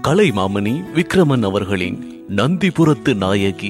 கலைமாமணி விக்ரமன் அவர்களின் நந்திபுரத்து நாயகி.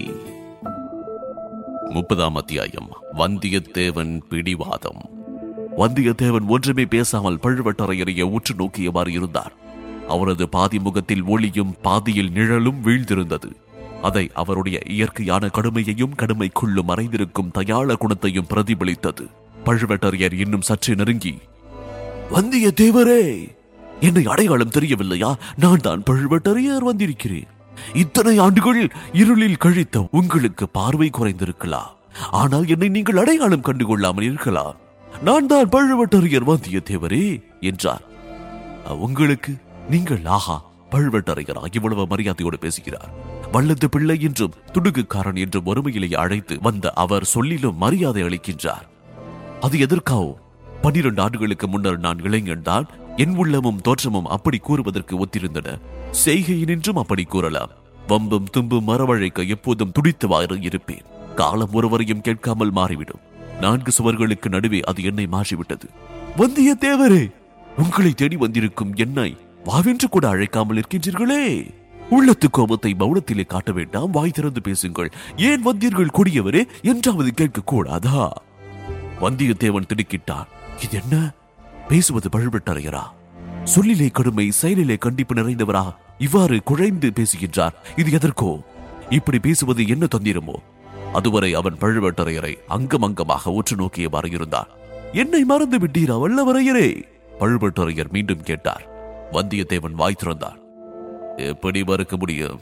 30ஆம் அத்தியாயம். வந்தியத்தேவன் பிடிவாதம். வந்தியத்தேவன் ஒன்றுமே பேசாமல் பழுவேட்டரையரையே உற்று நோக்கியவாறு இருந்தார். அவரது பாதி முகத்தில் ஒளியும் பாதியில் நிழலும் வீழ்ந்திருந்தது. அதை அவருடைய இயற்கையான கடுமையையும் கடுமைக்குள்ளும் மறைந்திருக்கும் தயாள குணத்தையும் பிரதிபலித்தது. பழுவேட்டரையர் இன்னும் சற்று நெருங்கி, வந்தியத்தேவரே, என்னை அடையாளம் தெரியவில்லையா? நான் தான் பழுவேட்டரையர் வந்திருக்கிறேன். இத்தனை ஆண்டுகள் இருளில் கழித்த உங்களுக்கு பார்வை குறைந்திருக்கலாம், ஆனால் என்னை நீங்கள் அடையாளம் கண்டுகொள்ளாமல் இருக்கலாம். நான் தான் பழுவேட்டரையர் வந்தியத்தேவரே என்றார். உங்களுக்கு நீங்கள் ஆஹா பழுவேட்டரையரா இவ்வளவு மரியாதையோடு பேசுகிறார். வல்லத்து பிள்ளை என்றும் துடுக்குக்காரன் என்றும் ஒருமையிலேயே அழைத்து வந்த அவர் சொல்லிலும் மரியாதை அளிக்கின்றார். அது எதற்காவோ? 12 ஆண்டுகளுக்கு முன்னர் நான் இளைஞன் தான். என் உள்ளமும் தோற்றமும் அப்படி கூறுவதற்கு ஒத்திருந்தன. செய்கையினின்றும் அப்படி கூறலாம். வம்பும் தும்பும் மரவழைக்க எப்போதும் துடித்தவாறு இருப்பேன். காலம் ஒருவரையும் கேட்காமல் மாறிவிடும். 4 சுவர்களுக்கு நடுவே அது என்னை மாற்றிவிட்டது. வந்தியத்தேவரே, உங்களை தேடி வந்திருக்கும் என்னை வாவென்று கூட அழைக்காமல் இருக்கின்றீர்களே. உள்ளத்து கோபத்தை மௌனத்திலே காட்ட வேண்டாம், வாய் திறந்து பேசுங்கள். ஏன் வந்தீர்கள் கொடியவரே என்றாவது கேட்க கூடாதா? வந்தியத்தேவன் திடுக்கிட்டான். இது என்ன? பேசுவது பழுவேட்டரையரா? சொல்லிலே கடுமை, செயலிலே கண்டிப்பு நிறைந்தவரா இவ்வாறு குழைந்து பேசுகின்றார்? இது எதற்கோ? இப்படி பேசுவது என்ன தந்திரமோ? அதுவரை அவன் பழுவேட்டரையரை அங்கமாக உற்று நோக்கியவாறு இருந்தான். என்னை மறந்து விட்டீரா வல்லவரையரே? பழுவேட்டரையர் மீண்டும் கேட்டார். வந்தியத்தேவன் வாய் திறந்தான். எப்படி மறக்க முடியும்?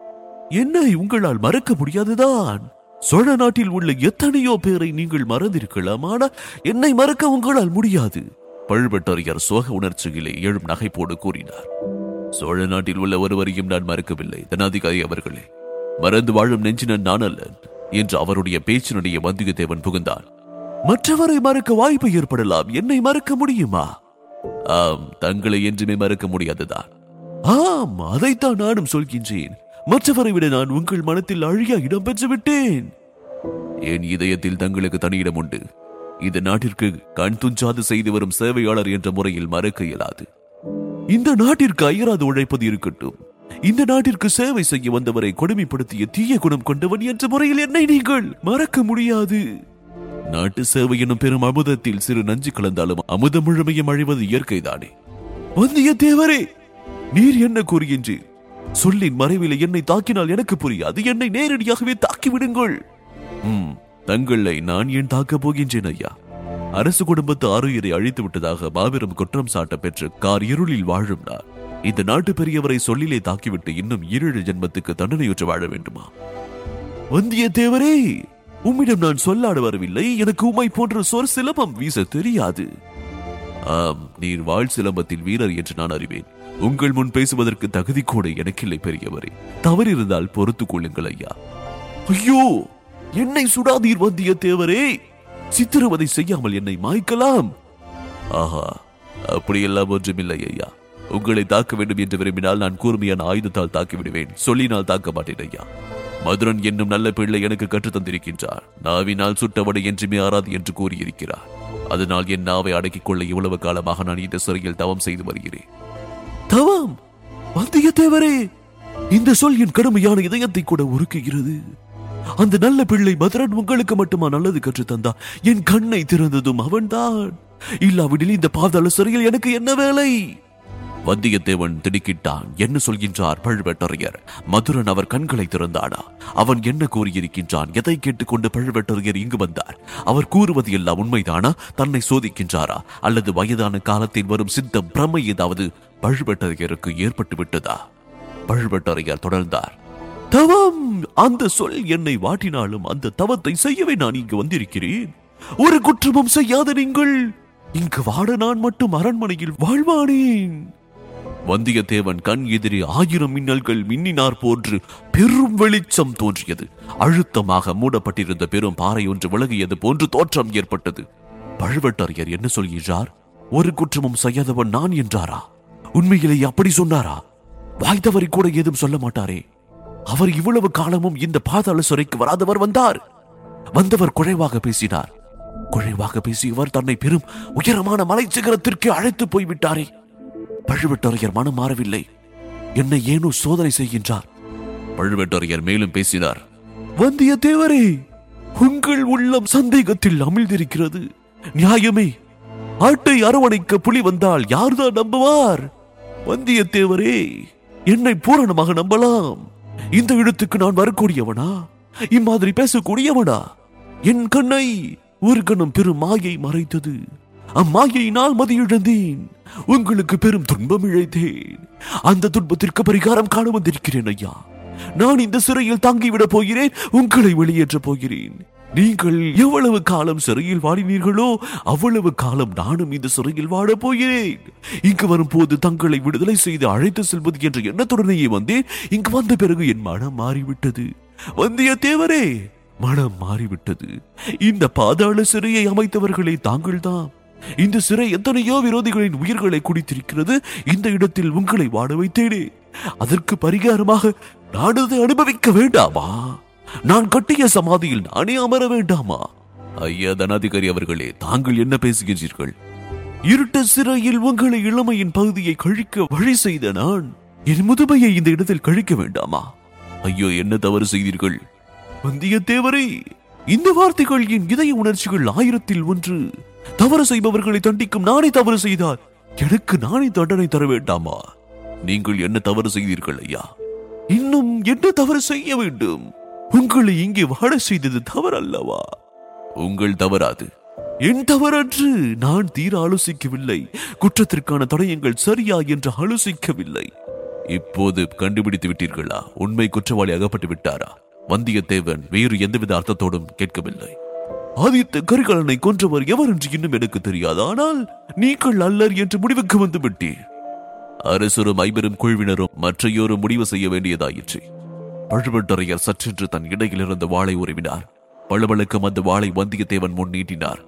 என்னை உங்களால் மறக்க முடியாதுதான். சோழ நாட்டில் உள்ள எத்தனையோ பேரை நீங்கள் மறந்திருக்கலாம், ஆனால் என்னை மறக்க உங்களால் முடியாது. பழுவேட்டரையர் சோக உணர்ச்சியிலே எழும் நகைப்போடு கூறினார். சோழ நாட்டில் உள்ள ஒருவரையும் நான் மறக்கவில்லை தனாதிகாரி அவர்களே. மறந்து வாழும் நெஞ்சினன் நான் அல்ல என்று அவருடைய பேச்சினுடைய வந்தியத்தேவன் புகுந்தான். மற்றவரை மறக்க வாய்ப்பு ஏற்படலாம், என்னை மறக்க முடியுமா? ஆம், தங்களை என்றுமே மறக்க முடியாதுதான். ஆம், அதைத்தான் நானும் சொல்கின்றேன். மற்றவரை விட நான் உங்கள் மனத்தில் அழிய இடம் பெற்று விட்டேன். என் இதயத்தில் தங்களுக்கு தனியிடம் உண்டு. இந்த நாட்டிற்கு கண் துஞ்சாது செய்து வரும் சேவையாளர் என்ற முறையில் மறக்க இயலாது. இந்த நாட்டிற்கு அயராது உழைப்பது இருக்கட்டும், இந்த நாட்டிற்கு சேவை செய்ய வந்தவரை கொடுமைப்படுத்திய தீய குணம் கொண்டவன் என்ற முறையில் என்னை நீங்கள் மறக்க முடியாது. நாட்டு சேவை எனும் பெரும் அமுதத்தில் சிறு நஞ்சு கலந்தாலும் அமுதம் முழுமையும் அழிவது இயற்கைதானே. வந்தியத்தேவரே, நீர் என்ன கூறுகின்றீர்? சொல்லின் மறைவில் என்னை தாக்கினால் எனக்கு புரியாது. என்னை நேரடியாகவே தாக்கிவிடுங்கள். தங்களை நான் ஏன் தாக்கப் போகின்றேன் ஐயா? அரசு குடும்பத்து ஆறுயிரை அழித்து விட்டதாக மாபெரும் குற்றம் சாட்ட பெற்று இருளில் வாழும் நான் இந்த நாட்டு பெரியவரை சொல்லிலே தாக்கிவிட்டு இன்னும் 7 ஜென்மத்துக்கு தண்டனையுற்று வாழ வேண்டுமா? வந்தியத்தேவரே, உம்மிடம் நான் சொல்லாட வரவில்லை. எனக்கு உம்மை போன்ற சொற் சிலம்பம் வீச தெரியாது. ஆம், நீர் வாழ் சிலம்பத்தில் வீரர் என்று நான் அறிவேன். உங்கள் முன் பேசுவதற்கு தகுதி கூட எனக்கில்லை பெரியவரே. தவறிருந்தால் பொறுத்துக் கொள்ளுங்கள் ஐயா. ஐயோ, என்னை சுடாதீர் வந்தியத்தேவரே. சித்திரவதை செய்யாமல் என்னை மாய்க்கலாம். ஆஹா, அப்படியெல்லாம் ஒன்றுமில்லை ஐயா. உங்களை தாக்க வேண்டும் என்று விரும்பினால் நான் கூர்மையான ஆயுதத்தால் தாக்கிவிடுவேன், சொல்லினால் தாக்க மாட்டேன் ஐயா. மதுரன் என்னும் நல்ல பிள்ளை எனக்கு கற்றுத் தந்திருக்கின்றார். நாவினால் சுட்டவடை என்றுமே ஆறாது என்று கூறியிருக்கிறார். அதனால் என் நாவை அடக்கிக் கொள்ள இவ்வளவு காலமாக நான் இந்த சிறையில் தவம் செய்து வருகிறேன். தவம்? வந்தியத்தேவரே, இந்த சொல் என் கடுமையான இதயத்தை கூட உருக்குகிறது. அந்த நல்ல பிள்ளை மதுரன் உங்களுக்கு மட்டுமா நல்லது கற்றுத் தந்தா? என் கண்ணை திறந்ததும் அவன்தான். இல்லாவிடில் இந்த பாதாள சிறையில் எனக்கு என்ன வேலை? வந்தியத்தேவன் திடுக்கிட்டான். என்ன சொல்கின்றார் பழுவேட்டரையர்? மதுரன் அவர் கண்களை திறந்தானா? அவன் என்ன கூறியிருக்கின்றான்? எதை கேட்டுக்கொண்டு பழுவேட்டரையர் இங்கு வந்தார்? அவர் கூறுவது எல்லாம் உண்மைதானா? தன்னை சோதிக்கின்றாரா? அல்லது வயதான காலத்தில் வரும் சித்த பிரமை ஏதாவது பழுவேட்டரையருக்கு ஏற்பட்டு விட்டதா? பழுவேட்டரையர் தொடர்ந்தார். தவம், அந்த சொல் என்னை வாட்டினாலும் அந்த தவத்தை செய்யவே நான் இங்கு வந்திருக்கிறேன். ஒரு குற்றமும் செய்யாத நீங்கள் இங்கு வாட நான் மட்டும் அரண்மனையில் வாழ்வானேன். வந்தியத்தேவன் கண் எதிரே 1000 மின்னல்கள் மின்னினார் போன்று பெரும் வெளிச்சம் தோன்றியது. அழுத்தமாக மூடப்பட்டிருந்த பெரும் பாறை ஒன்று விலகியது போன்று தோற்றம் ஏற்பட்டது. பழுவேட்டரையர் என்ன சொல்கிறார்? ஒரு குற்றமும் செய்யாதவன் நான் என்றாரா? உண்மையிலேயே அப்படி சொன்னாரா? வாய் தவறி கூட ஏதும் சொல்ல மாட்டாரே. அவர் இவ்வளவு காலமும் இந்த பாதாள சிறைக்கு வராதவர் வந்தவர் குறைவாக பேசினார். குறைவாக பேசியவர் தன்னை பெரும் உயரமான மலை சிகரத்திற்கு அழைத்து போய்விட்டாரே. பழுவேட்டரையர் மனம் மாறவில்லை. என்னை ஏனோ சோதனை செய்கின்றார். பழுவேட்டரையர் மேலும் பேசினார். வந்தியத்தேவரே, உங்கள் உள்ளம் சந்தேகத்தில் அமிழ்ந்திருக்கிறது. நியாயமே. ஆட்டை அரவணைக்க புலி வந்தால் யார்தான் நம்புவார்? வந்தியத்தேவரே, என்னை பூரணமாக நம்பலாம். இந்த இடத்துக்கு நான் வரக்கூடியவனா? இம்மாதிரி பேசக்கூடியவனா? என் கண்ணை ஒரு கணம் பெரும் மாயை மறைத்தது. அம்மாயையினால் மதியிழந்தேன். உங்களுக்கு பெரும் துன்பம் இழைத்தேன். அந்த துன்பத்திற்கு பரிகாரம் காண வந்திருக்கிறேன் ஐயா. நான் இந்த சிறையில் தங்கிவிடப் போகிறேன். உங்களை வெளியேற்றப் போகிறேன். நீங்கள் எவ்வளவு காலம் சிறையில் வாடினீர்களோ அவ்வளவு காலம் நானும் இந்த சிறையில் வாழப் போகிறேன். இங்கு வரும்போது தங்களை விடுதலை செய்து அழைத்து செல்வது என்ற எண்ணத்துடனேயே வந்தேன். இங்கு வந்த பிறகு என் மனம் மாறிவிட்டது. வந்தியத்தேவரே, மனம் மாறிவிட்டது. இந்த பாதாள சிறையை அமைத்தவர்களே தாங்கள்தான். இந்த சிறை எத்தனையோ விரோதிகளின் உயிர்களை குடித்திருக்கிறது. இந்த இடத்தில் உங்களை வாட வைத்தேனே, அதற்கு பரிகாரமாக நான் அதை அனுபவிக்க வேண்டாமா? நான் கட்டிய சமாதியில் நானே அமர வேண்டாமா? ஐயா தனாதிகாரி அவர்களே, தாங்கள் என்ன பேசுகிறீர்கள்? இருட்ட சிறையில் உங்களை இளமையின் பகுதியை கழிக்க வழி செய்த நான் என் முதுமையை இந்த இடத்தில் கழிக்க வேண்டாமா? ஐயோ, என்ன தவறு செய்தீர்கள்? வந்தியத்தேவரே, இந்த வார்த்தைகள் என் இதய உணர்ச்சிகள் 1000-1. தவறு செய்பவர்களை தண்டிக்கும் நானே தவறு செய்தால் எனக்கு நானே தண்டனை தர வேண்டாமா? நீங்கள் என்ன தவறு செய்தீர்கள் ஐயா? இன்னும் என்ன தவறு செய்ய வேண்டும்? உங்களை இங்கே வாழ செய்தது தவறு அல்லவா? உங்கள் தவறாது. என் தவறன்று. நான் தீர ஆலோசிக்கவில்லை. குற்றத்திற்கான தடயங்கள் சரியா என்று ஆலோசிக்கவில்லை. இப்போது கண்டுபிடித்து விட்டீர்களா? உண்மை குற்றவாளி அகப்பட்டு விட்டாரா? வந்தியத்தேவன் வேறு எந்தவித அர்த்தத்தோடும் கேட்கவில்லை. ஆதித்த கரிகாலனை கொன்றவர் எவர் என்று இன்னும் எனக்கு தெரியாது. ஆனால் நீங்கள் அல்லர் என்று முடிவுக்கு வந்து விட்டீர். அரசரும் ஐம்பெரும் குழுவினரும் மற்றையோரும் முடிவு செய்ய வேண்டியதாயிற்று. பழுவேட்டரையர் சற்றென்று தன் இடையில் இருந்த வாளை உருவினார். பளபளக்கும் அந்த வாளை வந்தியத்தேவன் முன் நீட்டினார்.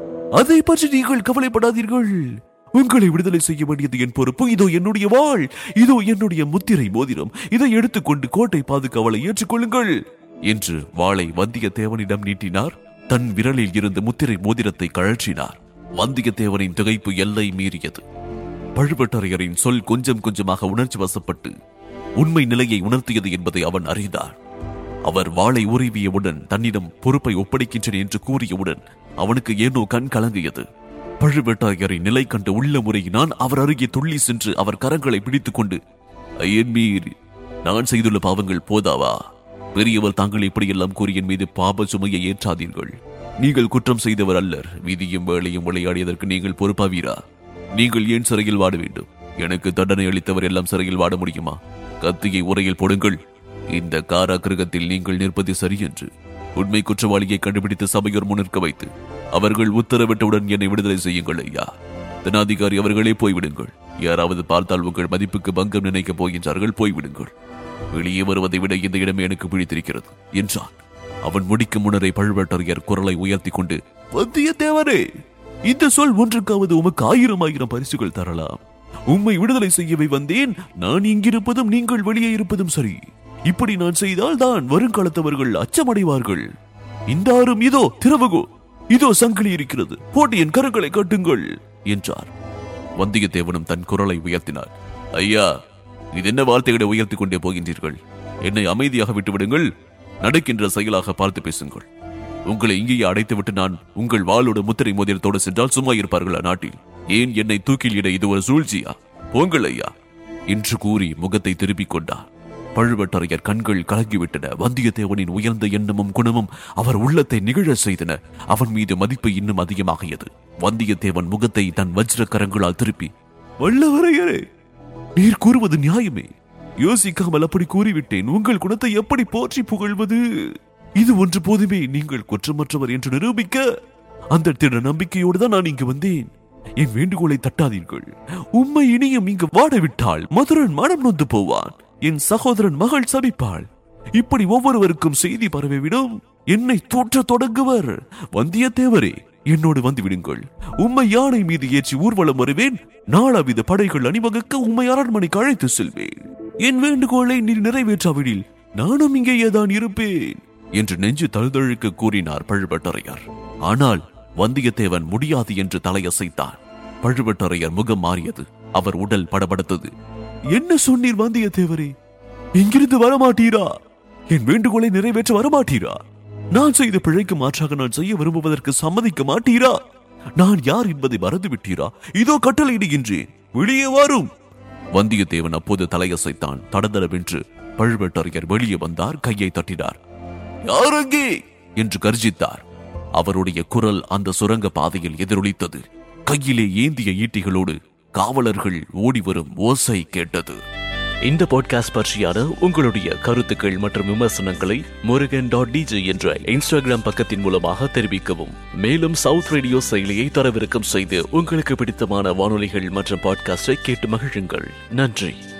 அதை பற்றி நீங்கள் கவலைப்படாதீர்கள். உங்களை விடுதலை செய்ய வேண்டியது என் பொறுப்பு. இதோ என்னுடைய வாள், இதோ என்னுடைய முத்திரை மோதிரம். இதை எடுத்துக்கொண்டு கோட்டை பாதுகாவலை ஏற்றுக்கொள்ளுங்கள் என்று வாளை வந்தியத்தேவனிடம் நீட்டினார். தன் விரலில் இருந்து முத்திரை மோதிரத்தை கழற்றினார். வந்தியத்தேவனின் திகைப்பு எல்லை மீறியது. பழுவேட்டரையரின் சொல் கொஞ்சம் கொஞ்சமாக உணர்ச்சி வசப்பட்டு உண்மை நிலையை உணர்த்தியது என்பதை அவன் அறிந்தார். அவர் வாளை உருவியவுடன் தன்னிடம் பொறுப்பை ஒப்படைக்கின்றேன் என்று கூறியவுடன் அவனுக்கு ஏனோ கண் கலங்கியது. பழுவேட்டரையரின் நிலை கண்டு உள்ள முறையினான். அவர் அருகே துள்ளி சென்று அவர் கரங்களை பிடித்துக் கொண்டு, ஐயன் மீறி நான் செய்துள்ள பாவங்கள் போதாவா? பெரியவர் தாங்கள் இப்படியெல்லாம் கூறி என் மீது பாப சுமையை ஏற்றாதீர்கள். நீங்கள் குற்றம் செய்தவர் அல்லர். விதியும் வேலையும் விளையாடியதற்கு நீங்கள் பொறுப்பாவீரா? நீங்கள் ஏன் சிறையில் வாட வேண்டும்? எனக்கு தண்டனை அளித்தவர் எல்லாம் சிறையில் வாட முடியுமா? கத்தியை உரையில் போடுங்கள். இந்த காராகிருகத்தில் நீங்கள் நிற்பது சரியென்று உண்மை குற்றவாளியை கண்டுபிடித்து சபையோர் முன்னிற்க வைத்து அவர்கள் உத்தரவிட்டவுடன் என்னை விடுதலை செய்யுங்கள் ஐயா. தனாதிகாரி அவர்களே போய்விடுங்கள். யாராவது பார்த்தால் உங்கள் மதிப்புக்கு பங்கம் நினைக்கப் போகின்றார்கள். போய்விடுங்கள். வெளியே வருவதை விட இந்த இடமே எனக்கு பிடித்திருக்கிறது என்றான். அவன் முடிக்கும் முன்னரே பழுவேட்டரையர் குரலை உயர்த்தி கொண்டு, வந்தியத்தேவரே, இந்த சொல் ஒன்றுக்காவது உமக்கு 1000 பரிசுகள் தரலாம். உம்மை விடுதலை செய்யவே வந்தேன். நான் இங்கிருப்பதும் நீங்கள் வெளியே இருப்பதும் சரி. இப்படி நான் செய்தால் தான் வருங்காலத்தவர்கள் அச்சமடைவார்கள். இந்த ஆறும் இதோ திறவுகோ, இதோ சங்கிலி இருக்கிறது, போட்டு என் கரங்களை கட்டுங்கள் என்றார். வந்தியத்தேவனும் தன் குரலை உயர்த்தினார். ஐயா, இது என்ன வார்த்தைகளை உயர்த்தி கொண்டே போகின்றீர்கள்? என்னை அமைதியாக விட்டுவிடுங்கள். நடக்கின்ற செயலாக பார்த்து பேசுங்கள். உங்களை இங்கேயே அடைத்துவிட்டு நான் உங்கள் வாளோட முத்திரை மோதிரத்தோடு சென்றால் சும்மா இருப்பார்களா நாட்டில்? ஏன் என்னை தூக்கில் இட இது ஒரு சூழ்ச்சியா? போங்கள் ஐயா என்று கூறி முகத்தை திருப்பிக் கொண்டார். பழுவேட்டரையர் கண்கள் கலங்கிவிட்டன. வந்தியத்தேவனின் உயர்ந்த எண்ணமும் குணமும் அவர் உள்ளத்தை நிகழ செய்தன. அவன் மீது மதிப்பு இன்னும் அதிகமாகியது. வந்தியத்தேவன் முகத்தை தன் வஜ்ர கரங்களால் திருப்பி, வல்லவரையரே, நீர் கூறுவது நியாயமே. யோசிக்காமல் அப்படி கூறிவிட்டேன். உங்கள் குணத்தை எப்படி போற்றி புகழ்வது? இது ஒன்று போதுமே. நீங்கள் குற்றமற்றவர் என்று நிரூபிக்க அந்த திட நம்பிக்கையோடு தான் நான் இங்கு வந்தேன். என் வேண்டுகோளை தட்டாதீர்கள். உம்மை இனியும் இங்கு வாடவிட்டால் மதுரன் மனம் நொந்து போவான். என் சகோதரன் மகள் சபிப்பாள். இப்படி ஒவ்வொருவருக்கும் செய்தி பரவிவிடும். என்னை தோற்ற தொடங்குவர். வந்தியத்தேவரே, என்னோடு வந்து விடுங்கள். உம்மை யானை மீது ஏற்றி ஊர்வலம் வருவேன். நாளாவித படைகள் அணிவகுக்க உம்மை அரண்மனைக்கு அழைத்து செல்வேன். என் வேண்டுகோளை நீர் நிறைவேற்றாவிடில் நானும் இங்கேயேதான் இருப்பேன் என்று நெஞ்சு தழுதழுக்க கூறினார் பழுவேட்டரையர். ஆனால் வந்தியத்தேவன் முடியாது என்று தலையசைத்தார். பழுவேட்டரையர் முகம் மாறியது. அவர் உடல் படபடத்தது. என்ன சொன்னீர் வந்தியத்தேவரே? இங்கிருந்து வரமாட்டீரா? என் வேண்டுகோளை நிறைவேற்ற வரமாட்டீரா? நான் செய்த பிழைக்கு மாற்றாக நான் செய்ய விரும்புவதற்கு சம்மதிக்க மாட்டீரா? நான் யார் என்பதை மறந்து விட்டீரா? இதோ கட்டளையிடுகின்றேன், வெளியே வரும். வந்தியத்தேவன் அப்போது தலையசைத்தான். தடதடவென்று பழுவேட்டரையர் வெளியே வந்தார். கையை தட்டினார். யார் அங்கே என்று கர்ஜித்தார். அவருடைய குரல் அந்த சுரங்க பாதையில் எதிரொலித்தது. கையிலே ஏந்திய ஈட்டிகளோடு காவலர்கள் ஓடிவரும் ஓசை கேட்டது. இந்த பாட்காஸ்ட் பற்றியான உங்களுடைய கருத்துக்கள் மற்றும் விமர்சனங்களை murugan.dj என்ற இன்ஸ்டாகிராம் பக்கத்தின் மூலமாக தெரிவிக்கவும். மேலும் சவுத் ரேடியோ செயலியை தரவிறக்கம் செய்து உங்களுக்கு பிடித்தமான வானொலிகள் மற்றும் பாட்காஸ்டை கேட்டு மகிழுங்கள். நன்றி.